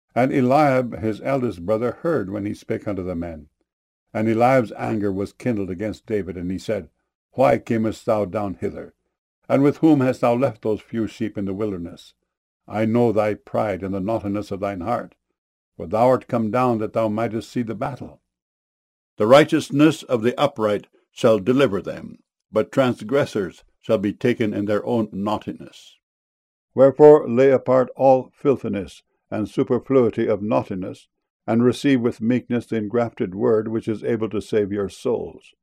And Eliab his eldest brother heard when he spake unto the men. And Eliab's anger was kindled against David, and he said, Why camest thou down hither? And with whom hast thou left those few sheep in the wilderness? I know thy pride and the naughtiness of thine heart, for thou art come down that thou mightest see the battle. The righteousness of the upright shall deliver them, but transgressors shall be taken in their own naughtiness. Wherefore lay apart all filthiness and superfluity of naughtiness, and receive with meekness the engrafted word which is able to save your souls.